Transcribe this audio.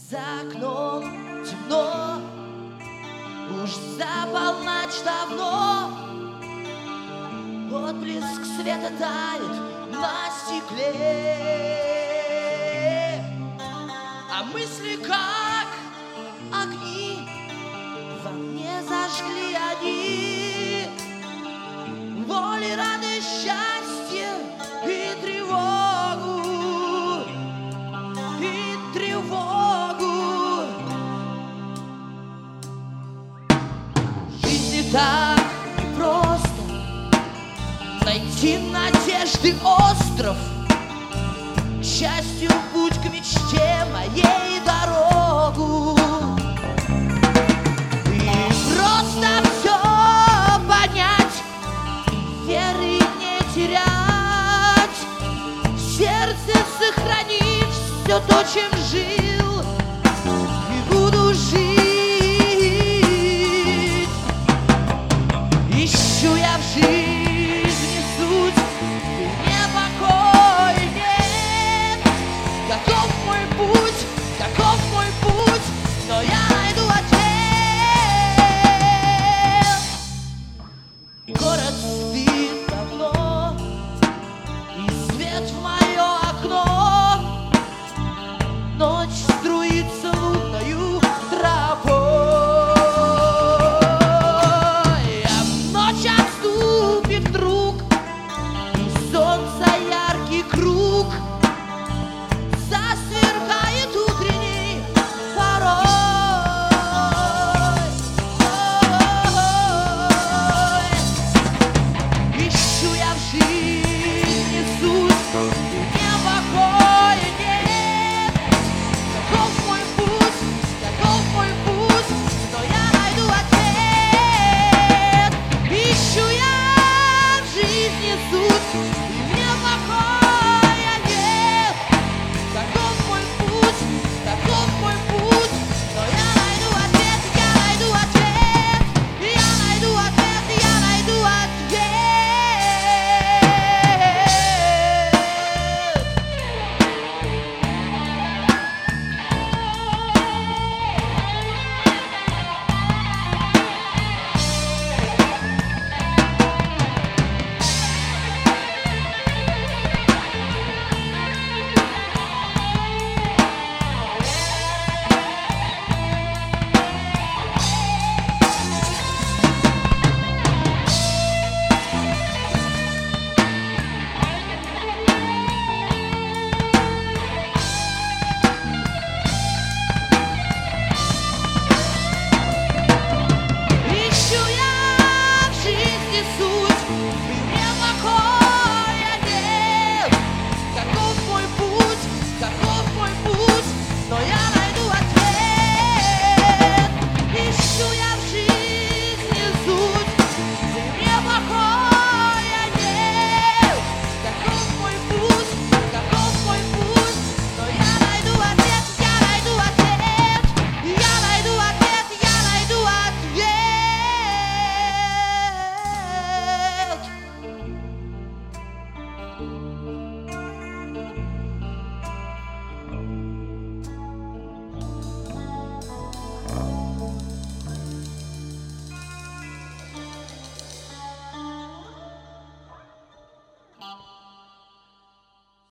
За окном темно, уж за полночь давно. Отблеск света тает на стекле, а мысли как огни во мне зажгли они. Воли, радость, счастье и тревогу, и тревогу. Жизнь не так непросто, найти надежды остров. К счастью, путь к мечте моей дорогу. И просто все понять, веры не терять, в сердце сохранить все то, чем жил и буду жить. Ищу я в жизни